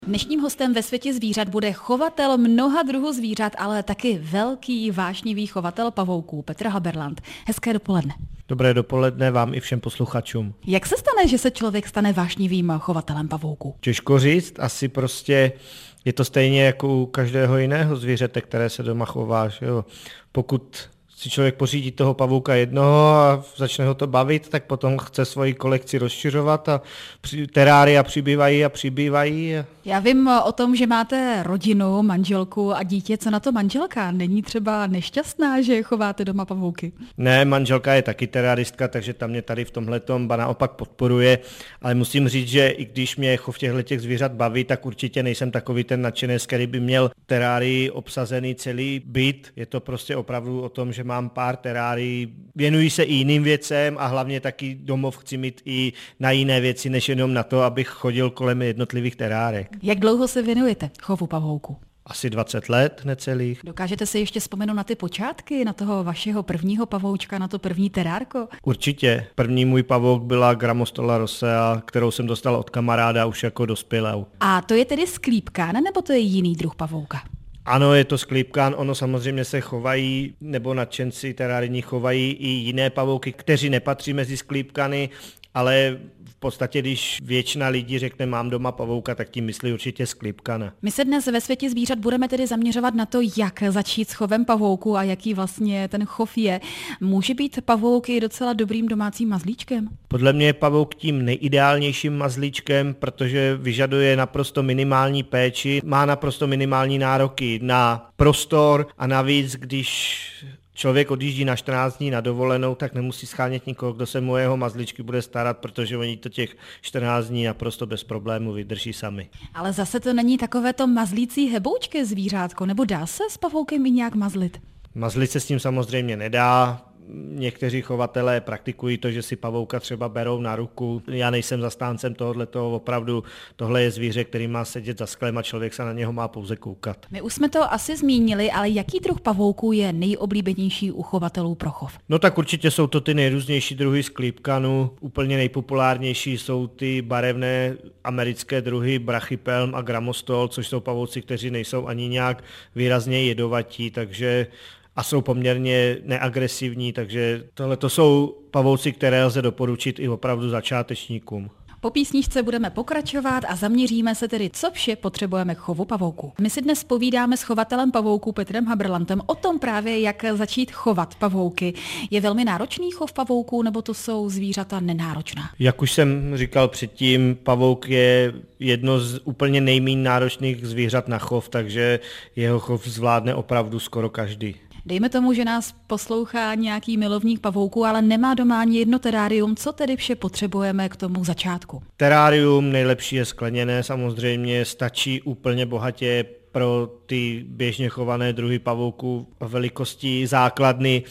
Dnešním hostem ve světě zvířat bude chovatel mnoha druhů zvířat, ale taky velký vášnivý chovatel pavouků Petr Haberland. Hezké dopoledne. Dobré dopoledne vám i všem posluchačům. Jak se stane, že se člověk stane vášnivým chovatelem pavouků? Těžko říct, asi prostě je to stejně jako u každého jiného zvířete, které se doma chová. Že jo? Pokud si člověk pořídí toho pavouka jednoho a začne ho to bavit, tak potom chce svoji kolekci rozšiřovat a terária přibývají a přibývají. Já vím o tom, že máte rodinu, manželku a dítě. Co na to manželka? Není třeba nešťastná, že chováte doma pavouky? Ne, manželka je taky teráristka, takže ta mě tady v tomhletom naopak podporuje, ale musím říct, že i když mě chov těchto zvířat baví, tak určitě nejsem takový ten nadšenec, který by měl terárii obsazený celý byt. Je to prostě opravdu o tom, že mám pár terárií, věnuji se i jiným věcem a hlavně taky domov chci mít i na jiné věci, než jenom na to, abych chodil kolem jednotlivých terárek. Jak dlouho se věnujete chovu pavouku? Asi 20 let necelých. Dokážete si ještě vzpomenout na ty počátky, na toho vašeho prvního pavoučka, na to první terárko? Určitě. První můj pavouk byla Grammostola rosea, kterou jsem dostal od kamaráda už jako dospělou. A to je tedy sklípkán, nebo to je jiný druh pavouka? Ano, je to sklípkán, ono samozřejmě se chovají, nebo nadšenci terárijní chovají i jiné pavouky, kteří nepatří mezi sklípkany, ale v podstatě, když většina lidí řekne mám doma pavouka, tak tím myslí určitě sklípkana. My se dnes ve světě zvířat budeme tedy zaměřovat na to, jak začít s chovem pavouku a jaký vlastně ten chov je. Může být pavouk i docela dobrým domácím mazlíčkem? Podle mě je pavouk tím nejideálnějším mazlíčkem, protože vyžaduje naprosto minimální péči, má naprosto minimální nároky na prostor a navíc, když člověk odjíždí na 14 dní na dovolenou, tak nemusí schánět nikoho, kdo se mu jeho mazlíčky bude starat, protože oni to těch 14 dní naprosto bez problémů vydrží sami. Ale zase to není takovéto mazlící heboučké zvířátko, nebo dá se s pavoukem i nějak mazlit? Mazlit se s tím samozřejmě nedá. Někteří chovatelé praktikují to, že si pavouka třeba berou na ruku. Já nejsem zastáncem tohoto, opravdu tohle je zvíře, který má sedět za sklem a člověk se na něho má pouze koukat. My už jsme to asi zmínili, ale jaký druh pavouků je nejoblíbenější u chovatelů pro chov? No tak určitě jsou to ty nejrůznější druhy sklípkanů. Úplně nejpopulárnější jsou ty barevné americké druhy Brachypelm a Grammostol, což jsou pavouci, kteří nejsou ani nějak výrazně jedovatí, takže a jsou poměrně neagresivní, takže tohle to jsou pavouci, které lze doporučit i opravdu začátečníkům. Po písničce budeme pokračovat a zaměříme se tedy, co vše potřebujeme k chovu pavouku. My si dnes povídáme s chovatelem pavouků Petrem Haberlandem o tom právě, jak začít chovat pavouky. Je velmi náročný chov pavouků, nebo to jsou zvířata nenáročná? Jak už jsem říkal předtím, pavouk je jedno z úplně nejméně náročných zvířat na chov, takže jeho chov zvládne opravdu skoro každý. Dejme tomu, že nás poslouchá nějaký milovník pavouků, ale nemá doma ani jedno terárium. Co tedy vše potřebujeme k tomu začátku? Terárium nejlepší je skleněné, samozřejmě stačí úplně bohatě pro ty běžně chované druhy pavouků velikosti základny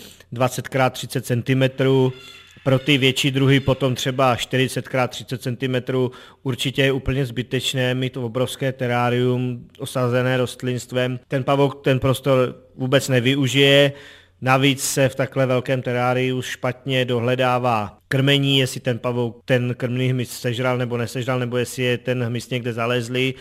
20x30 cm. Pro ty větší druhy potom třeba 40x30 cm určitě je úplně zbytečné mít obrovské terárium osazené rostlinstvem. Ten pavouk ten prostor vůbec nevyužije, navíc se v takhle velkém teráriu špatně dohledává krmení, jestli ten pavouk ten krmný hmyz sežral nebo nesežral, nebo jestli je ten hmyz někde zalezlý.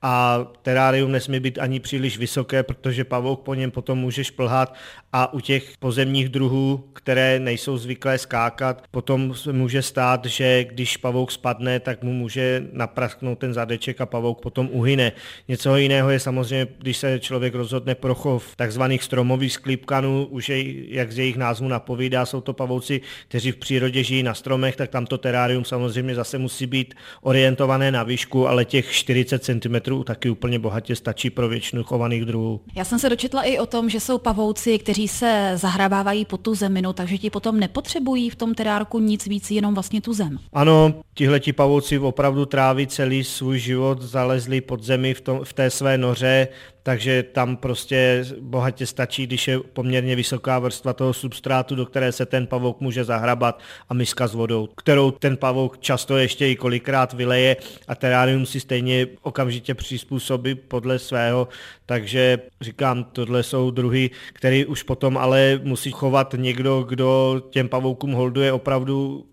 A terárium nesmí být ani příliš vysoké, protože pavouk po něm potom může šplhat a u těch pozemních druhů, které nejsou zvyklé skákat, potom se může stát, že když pavouk spadne, tak mu může naprasknout ten zadeček a pavouk potom uhyne. Něco jiného je samozřejmě, když se člověk rozhodne pro chov takzvaných stromových sklípkanů, už jak z jejich názvu napovídá, jsou to pavouci, kteří v přírodě žijí na stromech, tak tamto terárium samozřejmě zase musí být orientované na výšku, ale těch 40 cm taky úplně bohatě stačí pro většinu chovaných druhů. Já jsem se dočetla i o tom, že jsou pavouci, kteří se zahrabávají pod tu zeminu, takže ti potom nepotřebují v tom terárku nic víc, jenom vlastně tu zem. Ano, tihleti pavouci opravdu tráví celý svůj život, zalezli pod zemi v té své noře, takže tam prostě bohatě stačí, když je poměrně vysoká vrstva toho substrátu, do které se ten pavouk může zahrabat a miska s vodou, kterou ten pavouk často ještě i kolikrát vyleje a terárium si stejně okamžitě přizpůsobí podle svého, takže říkám, tohle jsou druhy, které už potom ale musí chovat někdo, kdo těm pavoukům holduje opravdu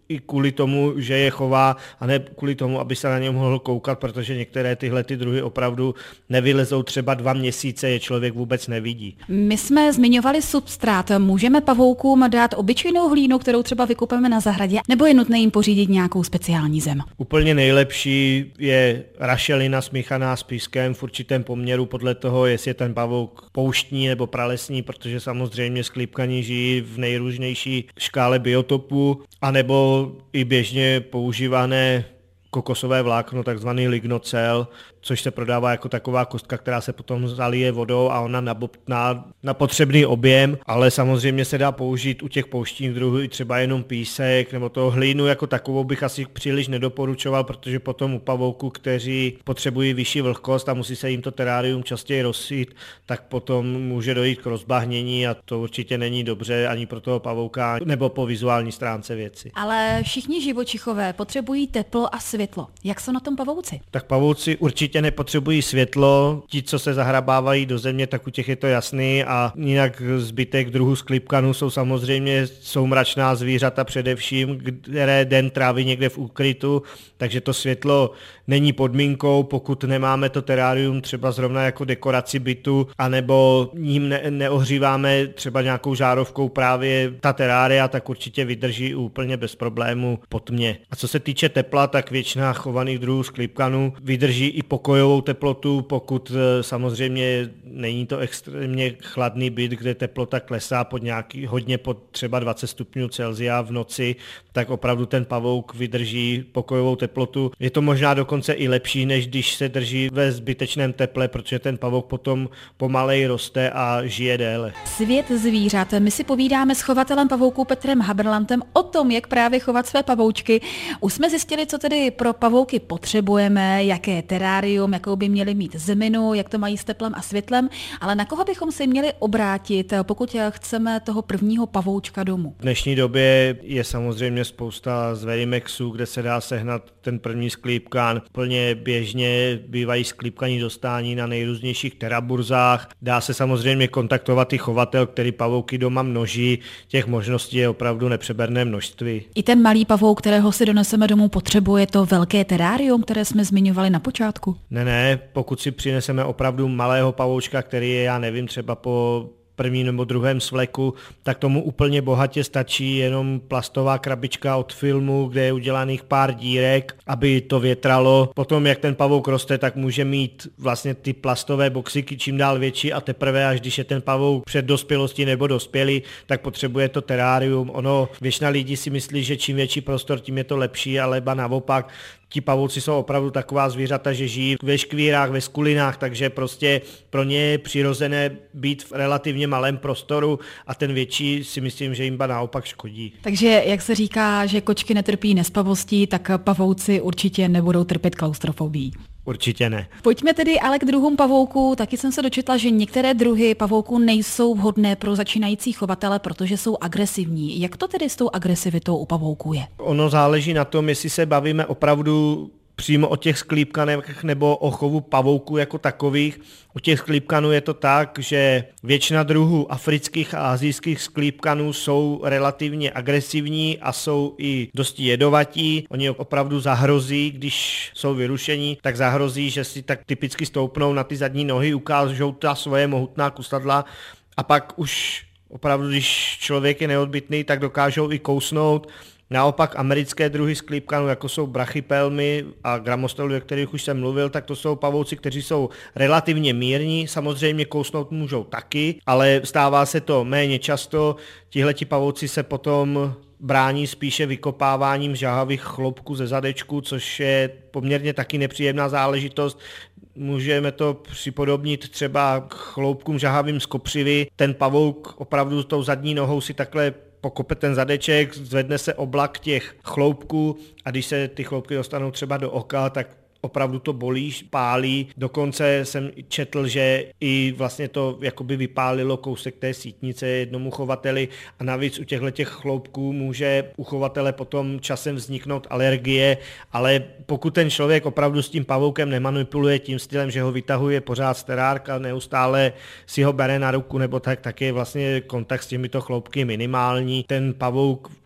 i kvůli tomu, že je chová, a ne kvůli tomu, aby se na ně mohl koukat, protože některé tyhle ty druhy opravdu nevylezou třeba 2 měsíce, je člověk vůbec nevidí. My jsme zmiňovali substrát. Můžeme pavoukům dát obyčejnou hlínu, kterou třeba vykupeme na zahradě, nebo je nutné jim pořídit nějakou speciální zem? Úplně nejlepší je rašelina smíchaná s pískem v určitém poměru podle toho, jestli je ten pavouk pouštní nebo pralesní, protože samozřejmě sklípkaní žijí v nejrůznější škále biotopů, anebo i běžně používané kokosové vlákno, takzvaný lignocel, což se prodává jako taková kostka, která se potom zalije vodou a ona nabobtná na potřebný objem, ale samozřejmě se dá použít u těch pouštních druhů i třeba jenom písek, nebo toho hlínu jako takovou bych asi příliš nedoporučoval, protože potom u pavouků, kteří potřebují vyšší vlhkost a musí se jim to terárium častěji rozsít, tak potom může dojít k rozbahnění a to určitě není dobře ani pro toho pavouka nebo po vizuální stránce věci. Ale všichni živočichové potřebují teplo a světlo. Jak jsou na tom pavouci? Tak pavouci určitě nepotřebují světlo, ti, co se zahrabávají do země, tak u těch je to jasný a jinak zbytek druhů sklípkanů jsou samozřejmě soumračná zvířata především, které den tráví někde v úkrytu, takže to světlo není podmínkou, pokud nemáme to terárium třeba zrovna jako dekoraci bytu, anebo ním neohříváme třeba nějakou žárovkou právě ta terária, tak určitě vydrží úplně bez problému po tmě. A co se týče tepla, tak většina chovaných druhů sklípkanů vydrží i pokojovou teplotu, pokud samozřejmě není to extrémně chladný byt, kde teplota klesá hodně pod třeba 20 stupňů Celsia v noci, tak opravdu ten pavouk vydrží pokojovou teplotu. Je to možná dokonce i lepší, než když se drží ve zbytečném teple, protože ten pavouk potom pomalej roste a žije déle. Svět zvířat. My si povídáme s chovatelem pavouků Petrem Haberlantem o tom, jak právě chovat své pavoučky. Už jsme zjistili, co tedy pro pavouky potřebujeme, jaké terárium, jakou by měli mít zeminu, jak to mají s teplem a světlem, ale na koho bychom se měli obrátit, pokud chceme toho prvního pavoučka domů? V dnešní době je samozřejmě spousta zverimexů, kde se dá sehnat ten první sklípkan. Plně běžně bývají sklípkaní dostání na nejrůznějších teraburzách. Dá se samozřejmě kontaktovat i chovatel, který pavouky doma množí. Těch možností je opravdu nepřeberné množství. I ten malý pavouk, kterého si doneseme domů, potřebuje to velké terárium, které jsme zmiňovali na počátku? Ne, pokud si přineseme opravdu malého pavoučka, který je, já nevím, třeba po prvním nebo druhém svleku, tak tomu úplně bohatě stačí jenom plastová krabička od filmu, kde je udělaných pár dírek, aby to větralo. Potom, jak ten pavouk roste, tak může mít vlastně ty plastové boxíky čím dál větší a teprve, až když je ten pavouk před dospělostí nebo dospělý, tak potřebuje to terárium. Většina lidí si myslí, že čím větší prostor, tím je to lepší, ale ba naopak. Ti pavouci jsou opravdu taková zvířata, že žijí ve škvírách, ve skulinách, takže prostě pro ně je přirozené být v relativně malém prostoru a ten větší si myslím, že jim ba naopak škodí. Takže jak se říká, že kočky netrpí nespavostí, tak pavouci určitě nebudou trpět klaustrofobií. Určitě ne. Pojďme tedy ale k druhům pavouků. Taky jsem se dočetla, že některé druhy pavouků nejsou vhodné pro začínající chovatele, protože jsou agresivní. Jak to tedy s tou agresivitou u pavouků je? Ono záleží na tom, jestli se bavíme opravdu přímo o těch sklípkanech nebo o chovu pavouků jako takových. U těch sklípkanů je to tak, že většina druhů afrických a asijských sklípkanů jsou relativně agresivní a jsou i dosti jedovatí. Oni opravdu zahrozí, když jsou vyrušení, tak zahrozí, že si tak typicky stoupnou na ty zadní nohy, ukážou ta svoje mohutná kusadla a pak už opravdu, když člověk je neodbytný, tak dokážou i kousnout. Naopak americké druhy sklípkanů, jako jsou brachypelmy a gramostely, o kterých už jsem mluvil, tak to jsou pavouci, kteří jsou relativně mírní, samozřejmě kousnout můžou taky, ale stává se to méně často. Tihleti pavouci se potom brání spíše vykopáváním žahavých chloupků ze zadečku, což je poměrně taky nepříjemná záležitost. Můžeme to připodobnit třeba k chloupkům žahavým z kopřivy. Ten pavouk opravdu tou zadní nohou si takhle pokope ten zadeček, zvedne se oblak těch chloupků a když se ty chloupky dostanou třeba do oka, tak opravdu to bolí, pálí. Dokonce jsem četl, že i vlastně to jakoby vypálilo kousek té sítnice jednomu chovateli a navíc u těchto chloupků může u chovatele potom časem vzniknout alergie, ale pokud ten člověk opravdu s tím pavoukem nemanipuluje tím stylem, že ho vytahuje pořád z terárka, neustále si ho bere na ruku nebo tak je vlastně kontakt s těmito chloupky minimální. Ten pavouk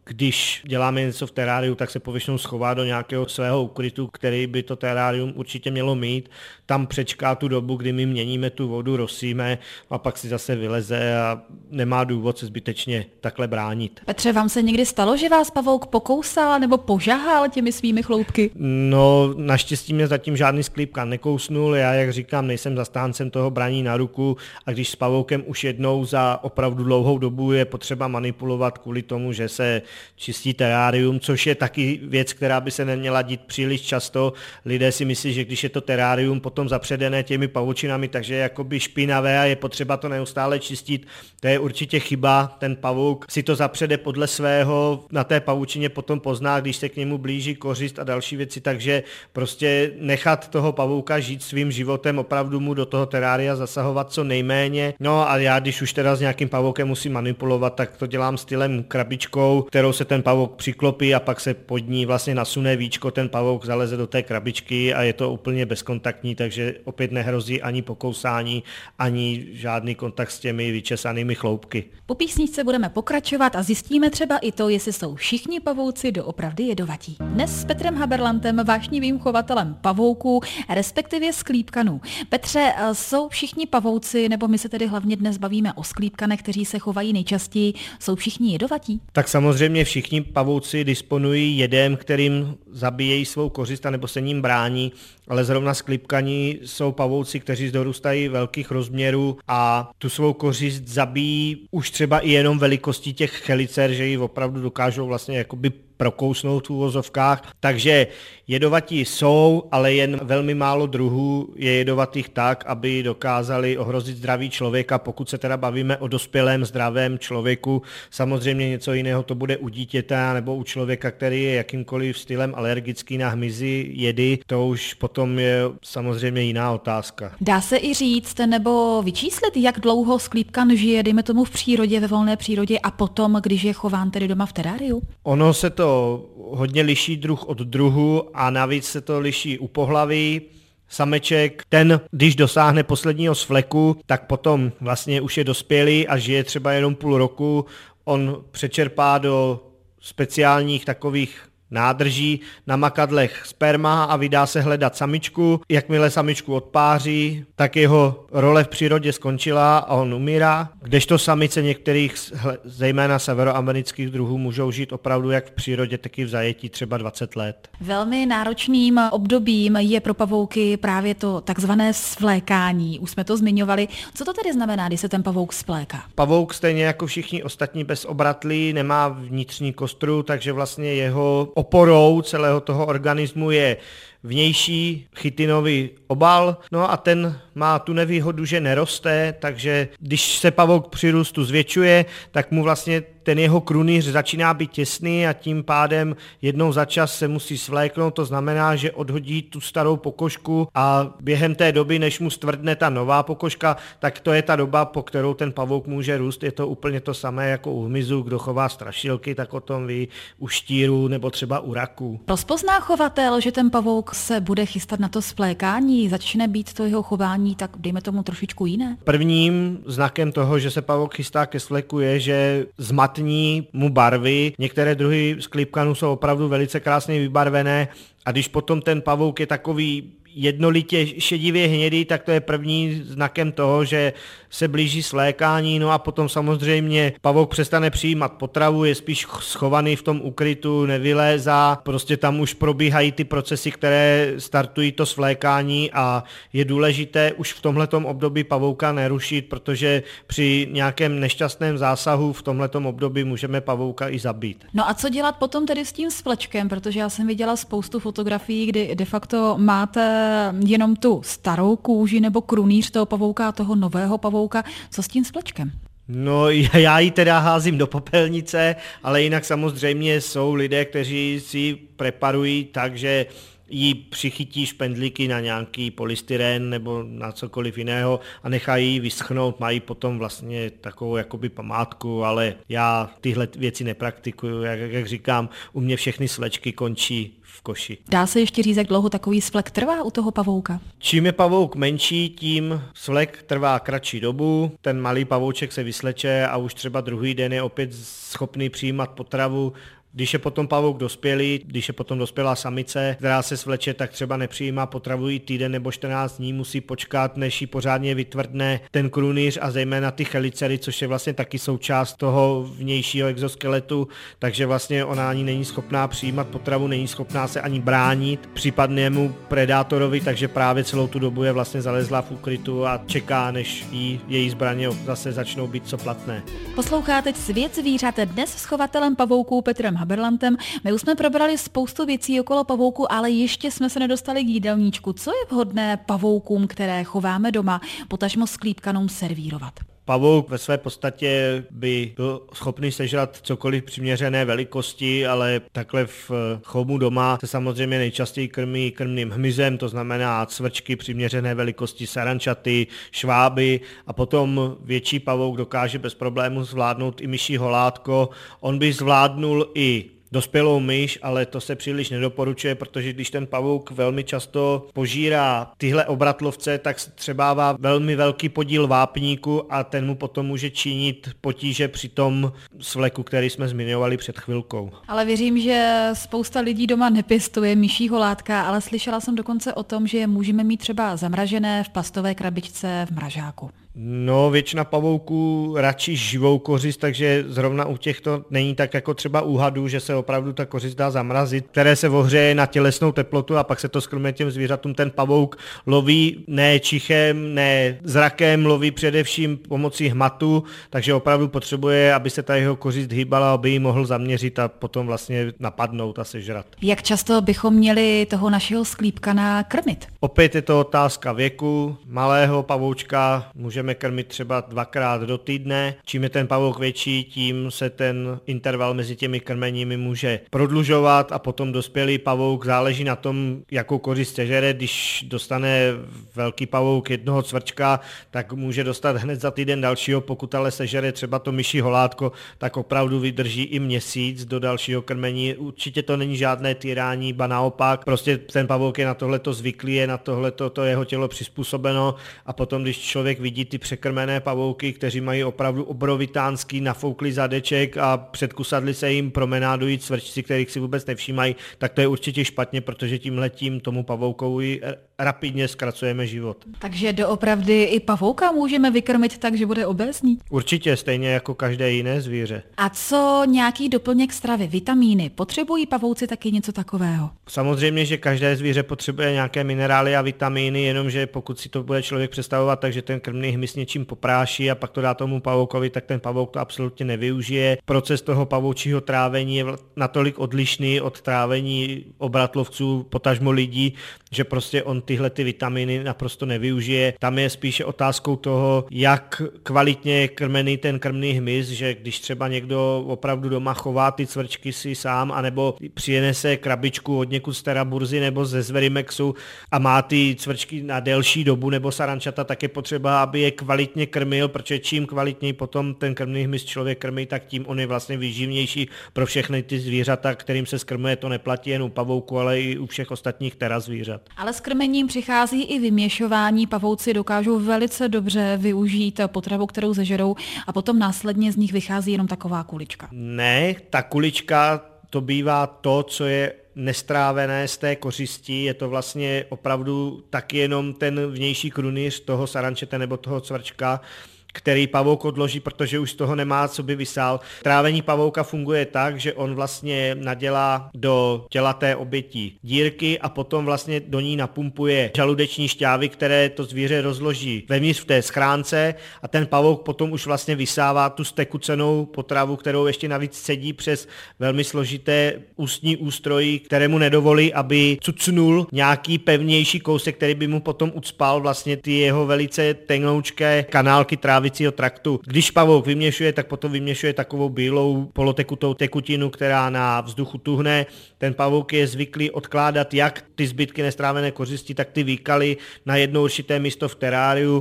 když děláme něco v teráriu, tak se povětšinou schová do nějakého svého ukrytu, který by to terárium určitě mělo mít. Tam přečká tu dobu, kdy my měníme tu vodu, rosíme a pak si zase vyleze a nemá důvod se zbytečně takhle bránit. Petře, vám se někdy stalo, že vás pavouk pokousal nebo požahal těmi svými chloupky? No, naštěstí mě zatím žádný sklípka nekousnul, já, jak říkám, nejsem zastáncem toho braní na ruku a když s pavoukem už jednou za opravdu dlouhou dobu je potřeba manipulovat kvůli tomu, že se čistí terárium, což je taky věc, která by se neměla dít příliš často. Lidé si myslí, že když je to terárium potom zapředené těmi pavučinami, takže je jakoby špinavé a je potřeba to neustále čistit. To je určitě chyba, ten pavouk si to zapřede podle svého, na té pavučině potom pozná, když se k němu blíží kořist a další věci, takže prostě nechat toho pavouka žít svým životem, opravdu mu do toho terária zasahovat co nejméně. No a já, když už teda s nějakým pavoukem musím manipulovat, tak to dělám stylem krabičkou, kterou se ten pavouk přiklopí a pak se pod ní vlastně nasune víčko, ten pavouk zaleze do té krabičky a je to úplně bezkontaktní, takže opět nehrozí ani pokousání, ani žádný kontakt s těmi vyčesanými chloupky. Po písničce budeme pokračovat a zjistíme třeba i to, jestli jsou všichni pavouci doopravdy jedovatí. Dnes s Petrem Haberlantem, vášnivým chovatelem pavouků, respektive sklípkanů. Petře, jsou všichni pavouci, nebo my se tedy hlavně dnes bavíme o sklípkanech, kteří se chovají nejčastěji, jsou všichni jedovatí? Tak samozřejmě všichni pavouci disponují jedem, kterým zabíjejí svou kořist nebo se ním brání, ale zrovna sklípkani jsou pavouci, kteří dorůstají velkých rozměrů a tu svou kořist zabíjí už třeba i jenom velikostí těch chelicer, že ji opravdu dokážou vlastně jakoby prokousnout v úvozovkách. Takže jedovatí jsou, ale jen velmi málo druhů je jedovatých tak, aby dokázali ohrozit zdraví člověka, pokud se teda bavíme o dospělém zdravém člověku. Samozřejmě něco jiného to bude u dítěte nebo u člověka, který je jakýmkoliv stylem alergický na hmyzy, jedy. To už potom je samozřejmě jiná otázka. Dá se i říct nebo vyčíslit, jak dlouho sklípkan žije, dejme tomu v přírodě, ve volné přírodě a potom, když je chován tedy doma v teráriu? Ono se to hodně liší druh od druhu a navíc se to liší u pohlaví. Sameček, ten, když dosáhne posledního svleku, tak potom vlastně už je dospělý a žije třeba jenom půl roku. On přečerpá do speciálních takových nádrží na makadlech sperma a vydá se hledat samičku. Jakmile samičku odpáří, tak jeho role v přírodě skončila a on umírá. Kdežto samice některých, zejména severoamerických druhů, můžou žít opravdu jak v přírodě, tak i v zajetí třeba 20 let. Velmi náročným obdobím je pro pavouky právě to takzvané svlékání. Už jsme to zmiňovali. Co to tedy znamená, když se ten pavouk svléká? Pavouk stejně jako všichni ostatní bezobratlí nemá vnitřní kostru, takže vlastně jeho oporou celého toho organismu je vnější chytinový obal, no a ten má tu nevýhodu, že neroste, takže když se pavouk při růstu zvětšuje, tak mu vlastně ten jeho krunýř začíná být těsný a tím pádem jednou za čas se musí svléknout, to znamená, že odhodí tu starou pokožku a během té doby, než mu stvrdne ta nová pokožka, tak to je ta doba, po kterou ten pavouk může růst. Je to úplně to samé jako u hmyzu, kdo chová strašilky, tak o tom ví, u štírů nebo třeba u raků. Rozpozná chovatel, že ten pavouk se bude chystat na to svlékání, začne být to jeho chování, tak dejme tomu trošičku jiné? Prvním znakem toho, že se pavouk chystá ke svleku, je, že zmatní mu barvy. Některé druhy sklípkanů jsou opravdu velice krásně vybarvené a když potom ten pavouk je takový jednolitě šedivě hnědý, tak to je první znakem toho, že se blíží svlékání, no a potom samozřejmě pavouk přestane přijímat potravu, je spíš schovaný v tom ukrytu, nevylézá, prostě tam už probíhají ty procesy, které startují to svlékání a je důležité už v tomhletom období pavouka nerušit, protože při nějakém nešťastném zásahu v tomhletom období můžeme pavouka i zabít. No a co dělat potom tedy s tím svlečkem, protože já jsem viděla spoustu fotografií, kdy de facto máte jenom tu starou kůži nebo krunýř toho pavouka a toho nového pavouka. Co s tím svlečkem? No já ji teda házím do popelnice, ale jinak samozřejmě jsou lidé, kteří si preparují tak, že jí přichytí špendlíky na nějaký polystyren nebo na cokoliv jiného a nechají ji vyschnout, mají potom vlastně takovou jakoby památku, ale já tyhle věci nepraktikuju, jak říkám, u mě všechny svlečky končí v koši. Dá se ještě říct, jak dlouho takový svlek trvá u toho pavouka? Čím je pavouk menší, tím svlek trvá kratší dobu, ten malý pavouček se vysleče a už třeba druhý den je opět schopný přijímat potravu, Když je potom pavouk dospělý, když je potom dospělá samice, která se svleče, tak třeba nepřijímá potravu i týden nebo 14 dní, musí počkat, než jí pořádně vytvrdne ten krunýř a zejména ty chelicery, což je vlastně taky součást toho vnějšího exoskeletu, takže vlastně ona ani není schopná přijímat potravu, není schopná se ani bránit případnému predátorovi, takže právě celou tu dobu je vlastně zalezlá v úkrytu a čeká, než její zbraně zase začnou být co platné. Posloucháte Svět zvířat, dnes s chovatelem pavouků Petrem Haberlantem. My už jsme probrali spoustu věcí okolo pavouku, ale ještě jsme se nedostali k jídelníčku. Co je vhodné pavoukům, které chováme doma, potažmo sklípkanům servírovat? Pavouk ve své podstatě by byl schopný sežrat cokoliv přiměřené velikosti, ale takhle v chovu doma se samozřejmě nejčastěji krmí krmným hmyzem, to znamená cvrčky přiměřené velikosti, sarančaty, šváby a potom větší pavouk dokáže bez problému zvládnout i myší holátko. On by zvládnul i dospělou myš, ale to se příliš nedoporučuje, protože když ten pavouk velmi často požírá tyhle obratlovce, tak střebává velmi velký podíl vápníku a ten mu potom může činit potíže při tom svleku, který jsme zmiňovali před chvilkou. Ale věřím, že spousta lidí doma nepěstuje myší holátka, ale slyšela jsem dokonce o tom, že je můžeme mít třeba zamražené v plastové krabičce v mražáku. No, většina pavouků radši živou kořist, takže zrovna u těchto není tak jako třeba u hadů, že se opravdu ta kořist dá zamrazit, které se ohřeje na tělesnou teplotu a pak se to skrmuje těm zvířatům. Ten pavouk loví ne čichem, ne zrakem, loví především pomocí hmatu, takže opravdu potřebuje, aby se ta jeho kořist hýbala, aby ji mohl zaměřit a potom vlastně napadnout a sežrat. Jak často bychom měli toho našeho sklípkana krmit? Opět je to otázka věku. Malého pavoučka můžeme krmit třeba 2krát do týdne. Čím je ten pavouk větší, tím se ten interval mezi těmi krmeními může prodlužovat a potom dospělý pavouk záleží na tom, jakou kořist sežere. Když dostane velký pavouk jednoho cvrčka, tak může dostat hned za týden dalšího, pokud ale sežere třeba to myší holátko, tak opravdu vydrží i měsíc do dalšího krmení. Určitě to není žádné týrání, ba naopak, prostě ten pavouk je na tohleto zvyklý, je na tohleto to jeho tělo přizpůsobeno a potom, když člověk vidí ty překrmené pavouky, kteří mají opravdu obrovitánský nafouklý zadeček a před kusadly se jim promenádují cvrčci, kterých si vůbec nevšímají, tak to je určitě špatně, protože tímhletím tomu pavoukovi rapidně zkracujeme život. Takže doopravdy i pavouka můžeme vykrmit tak, že bude obézní? Určitě, stejně jako každé jiné zvíře. A co nějaký doplněk stravy, vitamíny? Potřebují pavouci taky něco takového? Samozřejmě, že každé zvíře potřebuje nějaké minerály a vitamíny, jenomže pokud si to bude člověk představovat, takže ten krmný hmyz něčím popráší a pak to dá tomu pavoukovi, tak ten pavouk to absolutně nevyužije. Proces toho pavoučího trávení je natolik odlišný od trávení obratlovců, potažmo lidí, že prostě on tyhle ty vitamíny naprosto nevyužije. Tam je spíše otázkou toho, jak kvalitně je krmený ten krmný hmyz, že když třeba někdo opravdu doma chová ty cvrčky si sám, anebo přinese krabičku od někud z Teraburzy nebo ze Zverimexu a má ty cvrčky na delší dobu nebo sarančata, tak je potřeba, aby je kvalitně krmil, protože čím kvalitněji potom ten krmný hmyz člověk krmí, tak tím on je vlastně výživnější pro všechny ty zvířata, kterým se skrmuje. To neplatí jen u pavouku, ale i u všech ostatních terazvířat. Ale s krmením přichází i vyměšování. Pavouci dokážou velice dobře využít potravu, kterou zežerou a potom následně z nich vychází jenom taková kulička. Ne, ta kulička to bývá to, co je nestrávené z té kořisti, je to vlastně opravdu taky jenom ten vnější krunýř toho sarančete nebo toho cvrčka, který pavouk odloží, protože už z toho nemá, co by vysál. Trávení pavouka funguje tak, že on vlastně nadělá do těla té oběti dírky a potom vlastně do ní napumpuje žaludeční šťávy, které to zvíře rozloží vevnitř v té schránce a ten pavouk potom už vlastně vysává tu stekucenou potravu, kterou ještě navíc cedí přes velmi složité ústní ústrojí, kterému nedovolí, aby cucnul nějaký pevnější kousek, který by mu potom ucpal vlastně ty jeho velice tenoučké kanálky trávicího traktu. Když pavouk vyměšuje, tak potom vyměšuje takovou bílou polotekutou tekutinu, která na vzduchu tuhne. Ten pavouk je zvyklý odkládat jak ty zbytky nestrávené kořisti, tak ty výkaly na jedno určité místo v teráriu.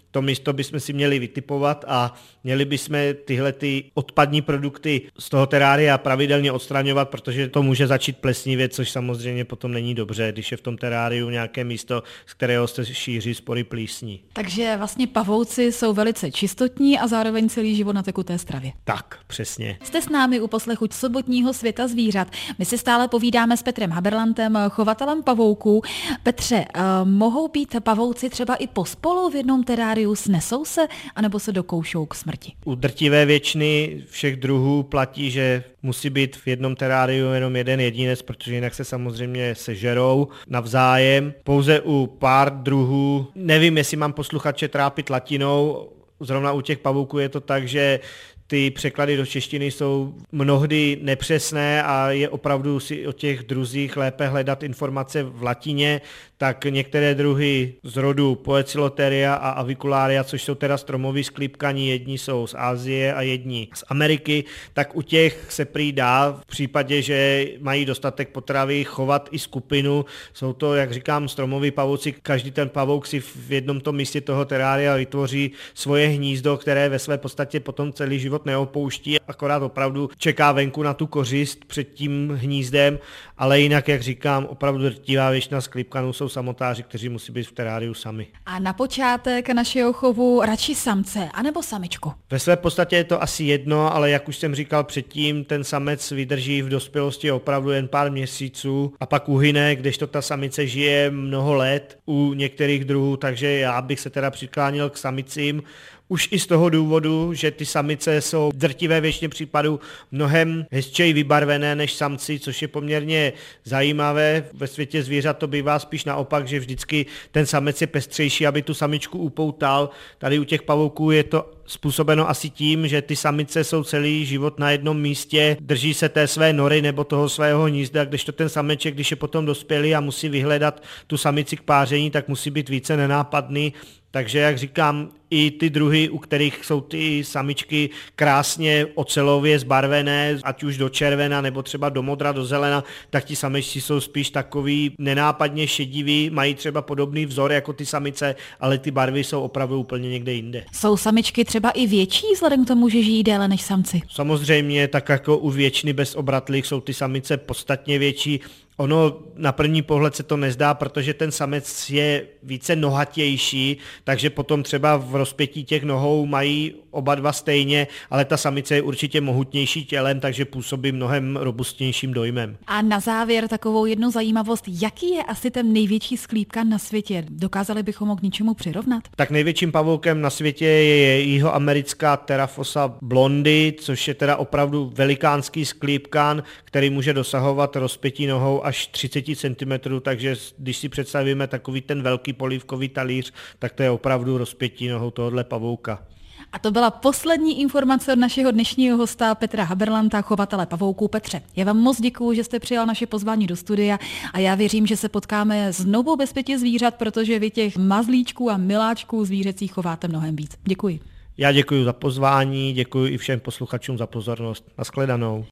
To místo bychom si měli vytipovat a měli bychom tyhle ty odpadní produkty z toho terária pravidelně odstraňovat, protože to může začít plesnivět, což samozřejmě potom není dobře, když je v tom teráriu nějaké místo, z kterého se šíří spory plísní. Takže vlastně pavouci jsou velice čistotní a zároveň celý život na tekuté stravě. Tak, přesně. Jste s námi u poslechu sobotního Světa zvířat. My si stále povídáme s Petrem Haberlantem, chovatelem pavouků. Petře, mohou být pavouci třeba i pospolu v jednom teráriu, snesou se, anebo se dokoušou k smrti? U drtivé většiny všech druhů platí, že musí být v jednom teráriu jenom jeden jedinec, protože jinak se samozřejmě sežerou navzájem. Pouze u pár druhů, nevím, jestli mám posluchače trápit latinou, zrovna u těch pavouků je to tak, že ty překlady do češtiny jsou mnohdy nepřesné a je opravdu si o těch druzích lépe hledat informace v latině, tak některé druhy z rodu Poecilotheria a Avicularia, což jsou teda stromoví sklípkaní, jedni jsou z Asie a jedni z Ameriky, tak u těch se prý dá v případě, že mají dostatek potravy, chovat i skupinu. Jsou to, jak říkám, stromoví pavouci, každý ten pavouk si v jednom tom místě toho terária vytvoří svoje hnízdo, které ve své podstatě potom celý život neopouští, akorát opravdu čeká venku na tu kořist před tím hnízdem, ale jinak, jak říkám, opravdu drtivá většina sklípkanů jsou samotáři, kteří musí být v teráriu sami. A na počátek našeho chovu radši samce, anebo samičku? Ve své podstatě je to asi jedno, ale jak už jsem říkal předtím, ten samec vydrží v dospělosti opravdu jen pár měsíců a pak uhyne, kdežto ta samice žije mnoho let u některých druhů, takže já bych se teda přiklánil k samicím. Už i z toho důvodu, že ty samice jsou v drtivé většině případů mnohem hezčeji vybarvené než samci, což je poměrně zajímavé. Ve světě zvířat to bývá spíš naopak, že vždycky ten samec je pestřejší, aby tu samičku upoutal. Tady u těch pavouků je to způsobeno asi tím, že ty samice jsou celý život na jednom místě, drží se té své nory nebo toho svého hnízda, kdežto ten sameček, když je potom dospělý a musí vyhledat tu samici k páření, tak musí být více nenápadný. Takže, jak říkám, i ty druhy, u kterých jsou ty samičky krásně ocelově zbarvené, ať už do červena nebo třeba do modra, do zelena, tak ti samečci jsou spíš takový nenápadně šediví, mají třeba podobný vzor jako ty samice, ale ty barvy jsou opravdu úplně někde jinde. Jsou samičky třeba i větší vzhledem k tomu, že žijí déle než samci? Samozřejmě, tak jako u většiny bezobratlých jsou ty samice podstatně větší. Ono na první pohled se to nezdá, protože ten samec je více nohatější, takže potom třeba v rozpětí těch nohou mají oba dva stejně, ale ta samice je určitě mohutnější tělem, takže působí mnohem robustnějším dojmem. A na závěr takovou jednu zajímavost, jaký je asi ten největší sklípkan na světě? Dokázali bychom ho k něčemu přirovnat? Tak největším pavoukem na světě je jihoamerická Theraphosa blondi, což je teda opravdu velikánský sklípkan, který může dosahovat rozpětí nohou až 30 cm, takže když si představíme takový ten velký polívkový talíř, tak to je opravdu rozpětí nohou tohohle pavouka. A to byla poslední informace od našeho dnešního hosta Petra Haberlanta, chovatele pavouků. Petře, já vám moc děkuju, že jste přijal naše pozvání do studia a já věřím, že se potkáme znovu ve světě zvířat, protože vy těch mazlíčků a miláčků zvířecích chováte mnohem víc. Děkuji. Já děkuji za pozvání, děkuji i všem posluchačům za pozornost. Nashledanou.